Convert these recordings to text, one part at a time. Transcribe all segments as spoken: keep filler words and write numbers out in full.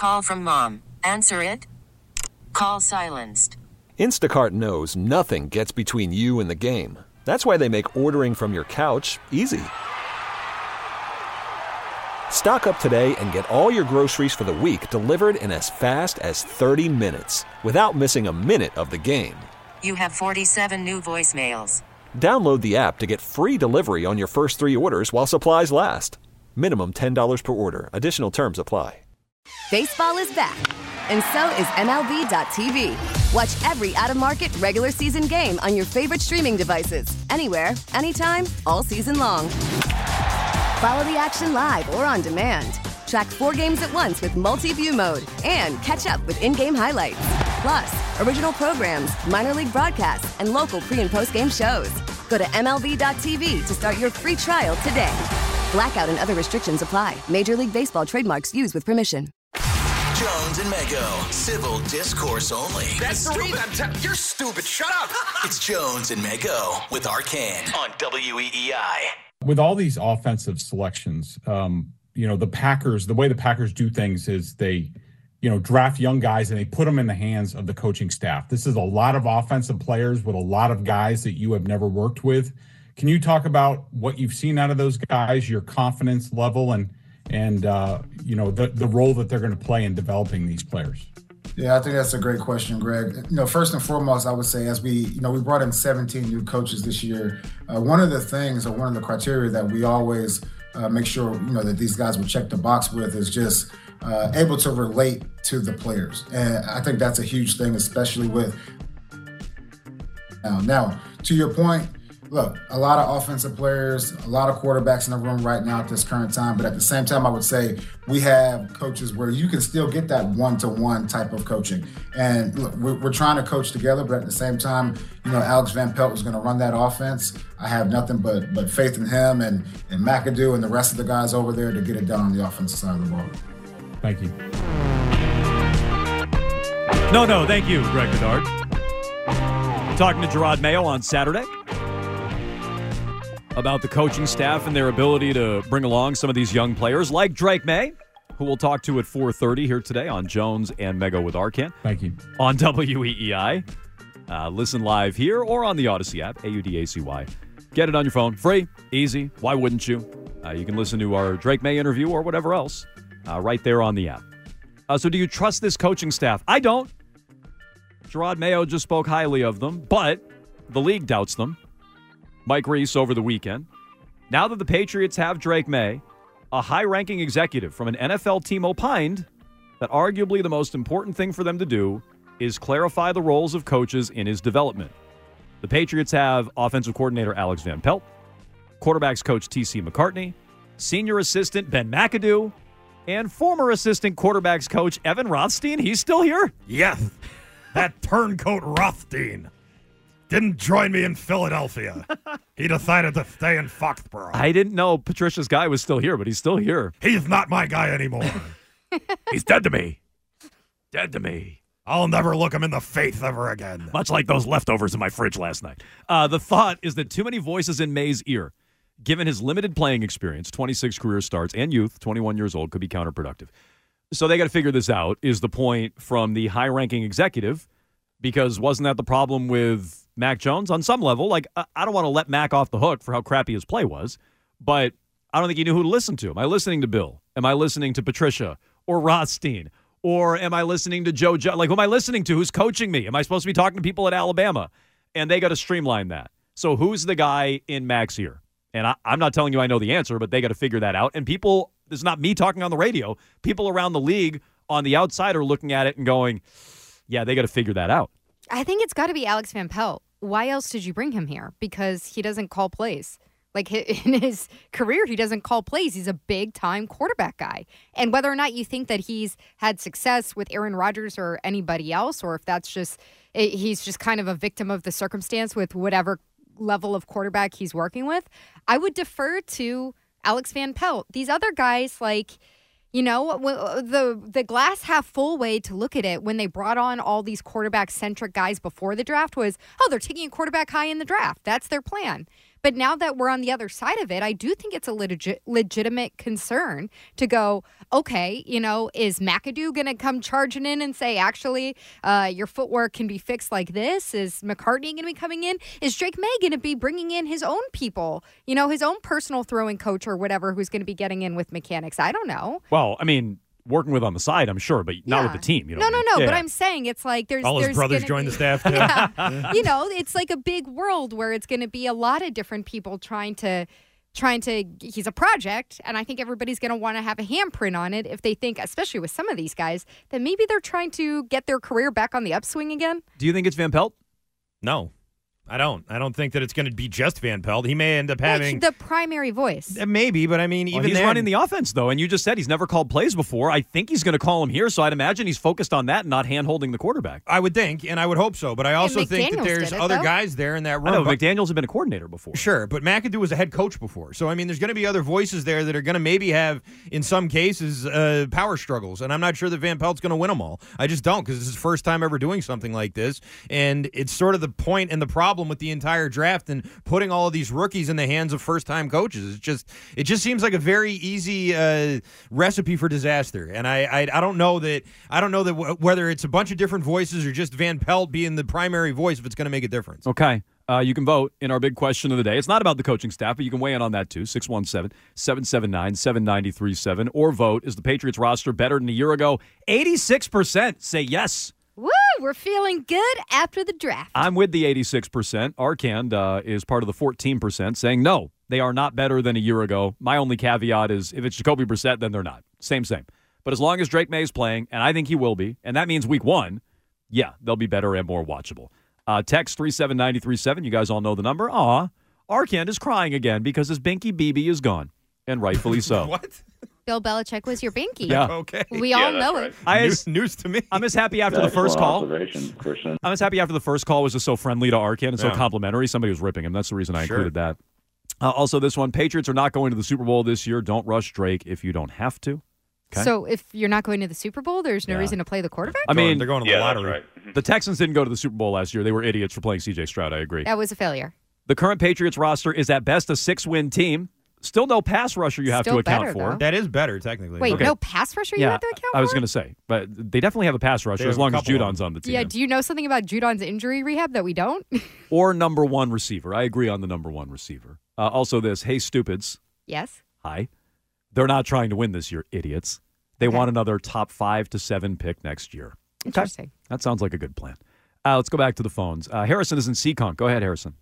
Call from mom. Answer it. Call silenced. Instacart knows nothing gets between you and the game. That's why they make ordering from your couch easy. Stock up today and get all your groceries for the week delivered in as fast as thirty minutes without missing a minute of the game. You have forty-seven new voicemails. Download the app to get free delivery on your first three orders while supplies last. Minimum ten dollars per order. Additional terms apply. Baseball is back, and so is M L B dot T V. Watch every out-of-market regular season game on your favorite streaming devices, anywhere, anytime, all season long. Follow the action live or on demand. Track four games at once with multi-view mode and catch up with in-game highlights. Plus, original programs, minor league broadcasts, and local pre- and post-game shows. Go to M L B dot T V to start your free trial today. Blackout and other restrictions apply. Major League Baseball trademarks used with permission. Jones and Mego, civil discourse only. That's the reason I'm t- You're stupid. Shut up. It's Jones and Mego with Arcand on W E E I. With all these offensive selections, um, you know, the Packers, the way the Packers do things is they, you know, draft young guys and they put them in the hands of the coaching staff. This is a lot of offensive players with a lot of guys that you have never worked with. Can you talk about what you've seen out of those guys, your confidence level, and and uh, you know the the role that they're going to play in developing these players? Yeah, I think that's a great question, Greg. You know, first and foremost, I would say as we, you know, we brought in seventeen new coaches this year. Uh, one of the things or one of the criteria that we always uh, make sure, you know, that these guys would check the box with is just uh, able to relate to the players. And I think that's a huge thing, especially with now. Now, to your point, look, a lot of offensive players, a lot of quarterbacks in the room right now at this current time. But at the same time, I would say we have coaches where you can still get that one-to-one type of coaching. And look, we're, we're trying to coach together, but at the same time, you know, Alex Van Pelt was going to run that offense. I have nothing but but faith in him and, and McAdoo and the rest of the guys over there to get it done on the offensive side of the ball. Thank you. No, no, thank you, Greg Bedard. Talking to Jerod Mayo on Saturday about the coaching staff and their ability to bring along some of these young players like Drake May, who we'll talk to at four thirty here today on Jones and Mego with Arcand. Thank you. On W E E I. Uh, listen live here or on the Odyssey app, A U D A C Y. Get it on your phone. Free, easy. Why wouldn't you? Uh, you can listen to our Drake May interview or whatever else uh, right there on the app. Uh, so do you trust this coaching staff? I don't. Jerod Mayo just spoke highly of them, but the league doubts them. Mike Reese over the weekend. Now that the Patriots have Drake May, a high-ranking executive from an N F L team opined that arguably the most important thing for them to do is clarify the roles of coaches in his development. The Patriots have offensive coordinator Alex Van Pelt, quarterbacks coach T C McCartney, senior assistant Ben McAdoo, and former assistant quarterbacks coach Evan Rothstein. He's still here? Yes, that turncoat Rothstein didn't join me in Philadelphia. He decided to stay in Foxborough. I didn't know Patricia's guy was still here, but he's still here. He's not my guy anymore. He's dead to me. Dead to me. I'll never look him in the face ever again. Much like those leftovers in my fridge last night. Uh, the thought is that too many voices in May's ear, given his limited playing experience, twenty-six career starts, and youth, twenty-one years old, could be counterproductive. So they got to figure this out, is the point from the high-ranking executive, because wasn't that the problem with Mac Jones on some level? Like, I don't want to let Mac off the hook for how crappy his play was, but I don't think he knew who to listen to. Am I listening to Bill? Am I listening to Patricia or Rothstein? Or am I listening to Joe Judge? Like, who am I listening to? Who's coaching me? Am I supposed to be talking to people at Alabama? And they got to streamline that. So who's the guy in Mac's ear? And I, I'm not telling you I know the answer, but they got to figure that out. And people, this is not me talking on the radio. People around the league on the outside are looking at it and going, yeah, they got to figure that out. I think it's got to be Alex Van Pelt. Why else did you bring him here? Because he doesn't call plays. Like, in his career, he doesn't call plays. He's a big-time quarterback guy. And whether or not you think that he's had success with Aaron Rodgers or anybody else, or if that's just, he's just kind of a victim of the circumstance with whatever level of quarterback he's working with, I would defer to Alex Van Pelt. These other guys, like, you know, the the glass half full way to look at it when they brought on all these quarterback-centric guys before the draft was, oh, they're taking a quarterback high in the draft. That's their plan. But now that we're on the other side of it, I do think it's a legit, legitimate concern to go, okay, you know, is McAdoo going to come charging in and say, actually, uh, your footwork can be fixed like this? Is McCartney going to be coming in? Is Drake May going to be bringing in his own people, you know, his own personal throwing coach or whatever who's going to be getting in with mechanics? I don't know. Well, I mean, working with on the side, I'm sure, but not Yeah. with the team. You know no, what I no, mean? no. Yeah, But yeah. I'm saying it's like there's All his there's brothers gonna joined be- the staff, too. Yeah. You know, it's like a big world where it's going to be a lot of different people trying to trying to. He's a project, and I think everybody's going to want to have a handprint on it if they think, especially with some of these guys, that maybe they're trying to get their career back on the upswing again. Do you think it's Van Pelt? No, I don't. I don't think that it's going to be just Van Pelt. He may end up having Like the primary voice. Uh, maybe, but I mean, Well, even he's then, running the offense, though, and you just said he's never called plays before. I think he's going to call him here, so I'd imagine he's focused on that and not hand-holding the quarterback. I would think, and I would hope so, but I also think that McDaniels there's did it, other though. guys there in that room. I know, but- McDaniels had been a coordinator before. Sure, but McAdoo was a head coach before. So, I mean, there's going to be other voices there that are going to maybe have, in some cases, uh, power struggles. And I'm not sure that Van Pelt's going to win them all. I just don't, because this is his first time ever doing something like this. And it's sort of the point and the problem with the entire draft and putting all of these rookies in the hands of first-time coaches. It's just, it just seems like a very easy uh, recipe for disaster. And I, I, I don't know that, I don't know that w- whether it's a bunch of different voices or just Van Pelt being the primary voice, if it's going to make a difference. Okay. Uh, you can vote in our big question of the day. It's not about the coaching staff, but you can weigh in on that too. six one seven, seven seven nine, seven nine three seven. Or vote, is the Patriots roster better than a year ago? eighty-six percent say yes. Woo! We're feeling good after the draft. I'm with the eighty-six percent. Arcand uh, is part of the fourteen percent saying no, they are not better than a year ago. My only caveat is if it's Jacoby Brissett, then they're not. Same, same. But as long as Drake May is playing, and I think he will be, and that means week one, yeah, they'll be better and more watchable. Uh, text three seven nine three seven. You guys all know the number. Aw, Arcand is crying again because his Binky B B is gone, and rightfully so. What? Bill Belichick was your binky. Yeah. Okay. We all know it. I News, as, news to me. I'm as happy after the first call. I'm as happy after the first call was just so friendly to Arcand and so Yeah. complimentary. Somebody was ripping him. That's the reason I Sure. included that. Uh, also, this one, Patriots are not going to the Super Bowl this year. Don't rush Drake if you don't have to. Okay. So if you're not going to the Super Bowl, there's no Yeah. reason to play the quarterback? I mean, they're going to the Yeah, that's lottery. right. the Texans didn't go to the Super Bowl last year. They were idiots for playing C J Stroud. I agree. That was a failure. The current Patriots roster is at best a six-win team. Still no pass rusher you have Still to account better, for. though. That is better, technically. Wait, Okay. no pass rusher you Yeah, have to account I was for? going to say, but they definitely have a pass rusher They as have a long as couple of Judon's on the team. Yeah, do you know something about Judon's injury rehab that we don't? Or number one receiver. I agree on the number one receiver. Uh, also this, hey, stupids. Yes. Hi. They're not trying to win this year, idiots. They Okay. want another top five to seven pick next year. Interesting. That sounds like a good plan. Uh, let's go back to the phones. Uh, Harrison is in Seekonk. Go ahead, Harrison.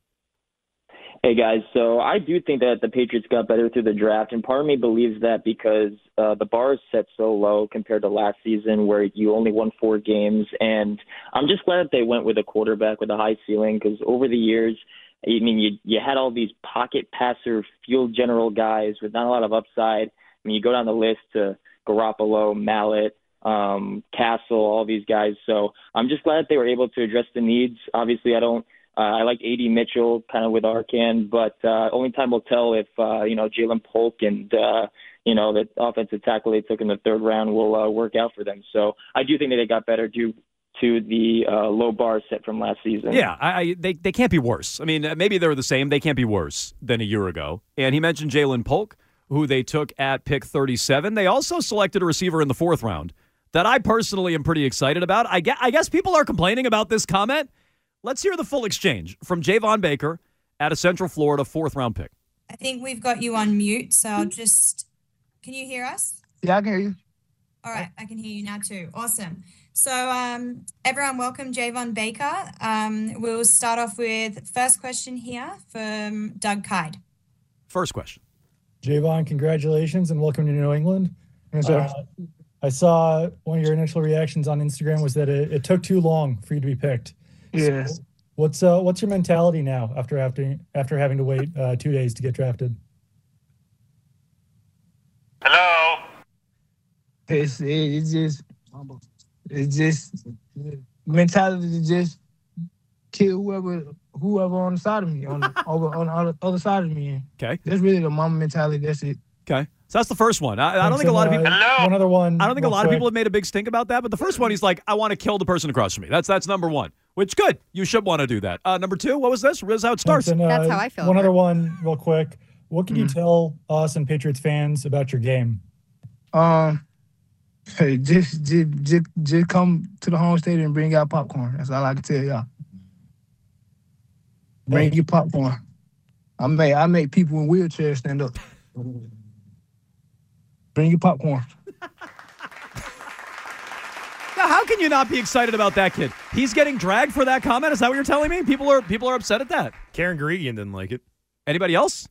Hey, guys. So I do think that the Patriots got better through the draft, and part of me believes that because uh, the bar is set so low compared to last season where you only won four games. And I'm just glad that they went with a quarterback with a high ceiling because over the years, I mean, you, you had all these pocket passer, field general guys with not a lot of upside. I mean, you go down the list to Garoppolo, Mallett, um, Castle, all these guys. So I'm just glad that they were able to address the needs. Obviously, I don't Uh, I like A D Mitchell kind of with Arcand, but uh, only time will tell if, uh, you know, Jalen Polk and, uh, you know, the offensive tackle they took in the third round will uh, work out for them. So I do think that they got better due to the uh, low bar set from last season. Yeah, I, I, they, they can't be worse. I mean, uh, maybe they're the same. They can't be worse than a year ago. And he mentioned Jalen Polk, who they took at pick thirty-seven. They also selected a receiver in the fourth round that I personally am pretty excited about. I guess, I guess people are complaining about this comment. Let's hear the full exchange from Javon Baker at a Central Florida fourth-round pick. I think we've got you on mute, so I'll just... Can you hear us? Yeah, I can hear you. All right, I can hear you now too. Awesome. So um, everyone, welcome Javon Baker. Um, we'll start off with first question here from Doug Kyde. First question. Javon, congratulations and welcome to New England. Yes, sir. Uh, I saw one of your initial reactions on Instagram was that it, it took too long for you to be picked. Yeah. So what's uh what's your mentality now after after after having to wait uh, two days to get drafted? Hello. It's it's just it's just mentality to just kill whoever whoever on the side of me on the, over on the other side of me. Okay. That's really the mama mentality. That's it. Okay. So that's the first one. I, I don't think a lot of people. Hello? One other one. I don't think a real lot quick. of people have made a big stink about that. But the first one, he's like, I want to kill the person across from me. That's that's number one. Which good. You should want to do that. Uh, number two, what was this? This is how it starts. And, uh, That's how I feel One about other it. one, real quick. What can you tell us and Patriots fans about your game? Um, hey, just, just, just, just come to the home stadium and bring out popcorn. That's all I can tell y'all. Bring your popcorn. I make, I make people in wheelchairs stand up. Bring your popcorn. Now, how can you not be excited about that kid? He's getting dragged for that comment. Is that what you're telling me? People are people are upset at that. Karen Guregian didn't like it. Anybody else?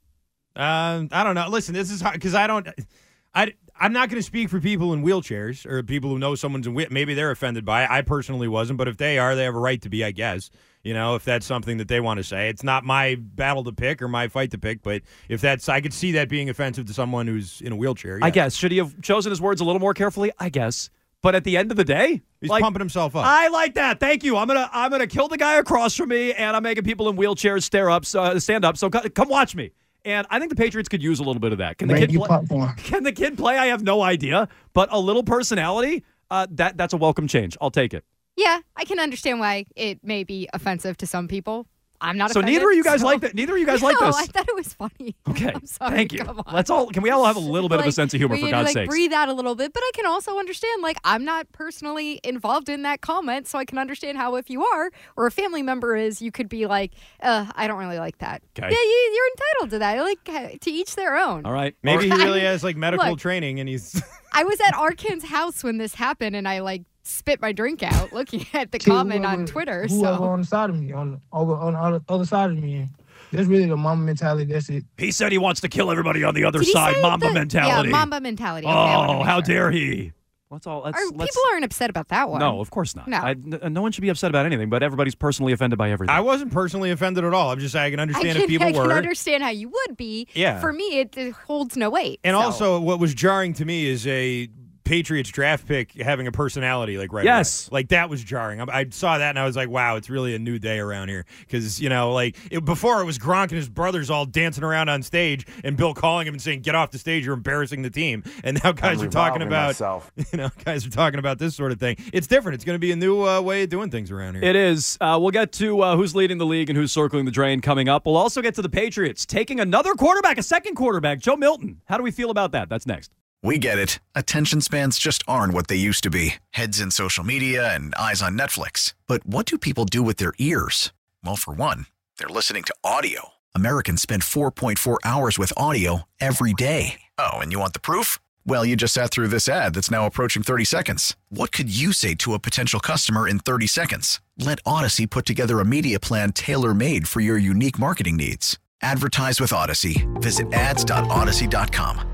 Um, I don't know. Listen, this is hard because I don't. I I'm not going to speak for people in wheelchairs or people who know someone's in wheel. Maybe they're offended by it. I personally wasn't, but if they are, they have a right to be, I guess. You know, if that's something that they want to say, it's not my battle to pick or my fight to pick. But if that's, I could see that being offensive to someone who's in a wheelchair. Yeah. I guess. Should he have chosen his words a little more carefully? I guess. But at the end of the day, he's like, pumping himself up. I like that. Thank you. I'm gonna I'm gonna kill the guy across from me, and I'm making people in wheelchairs stare up, uh, stand up. So co- come watch me. And I think the Patriots could use a little bit of that. Can the Bring kid your play? popcorn. Can the kid play? I have no idea. But a little personality, uh, that that's a welcome change. I'll take it. Yeah, I can understand why it may be offensive to some people. I'm not So offended, neither of you guys so- like that. Neither of you guys no, like this. I thought it was funny. Okay. I'm sorry. Thank you. Come on. Let's all. Can we all have a little bit of a Like, sense of humor we for need God's to, like, sake? breathe out a little bit, but I can also understand, like, I'm not personally involved in that comment, so I can understand how if you are or a family member is, you could be like, uh, I don't really like that. Okay. Yeah, you, you're entitled to that. Like, to each their own. All right. Maybe he Or- really has like medical Look. training, and he's. I was at Arkin's house when this happened, and I like spit my drink out looking at the Kid, comment on whoever- Twitter. Whoever So on the side of me, on the, over, on the other, other side of me. That's really the mama mentality. That's it. He said he wants to kill everybody on the other Did he side. say Mamba the- mentality. Yeah, Mamba mentality. Okay, I wanted to Oh, make how sure. dare he? Let's all. Let's, Are, let's, people aren't upset about that one. No, of course not. No. I, n- no one should be upset about anything, but everybody's personally offended by everything. I wasn't personally offended at all. I'm just saying I can I understand can, if people I can were. understand how you would be. Yeah. For me, it, it holds no weight. And so. also, what was jarring to me is a Patriots draft pick having a personality like right Yes. away. Like that was jarring. I, I saw that and I was like, wow, it's really a new day around here. Because, you know, like it, before it was Gronk and his brothers all dancing around on stage and Bill calling him and saying, get off the stage, you're embarrassing the team. And now guys I'm are talking revolving about, myself. you know, guys are talking about this sort of thing. It's different. It's going to be a new uh, way of doing things around here. It is. Uh, we'll get to uh, who's leading the league and who's circling the drain coming up. We'll also get to the Patriots taking another quarterback, a second quarterback, Joe Milton. How do we feel about that? That's next. We get it. Attention spans just aren't what they used to be. Heads in social media and eyes on Netflix. But what do people do with their ears? Well, for one, they're listening to audio. Americans spend four point four hours with audio every day. Oh, and you want the proof? Well, you just sat through this ad that's now approaching thirty seconds. What could you say to a potential customer in thirty seconds? Let Odyssey put together a media plan tailor-made for your unique marketing needs. Advertise with Odyssey. Visit ads dot odyssey dot com.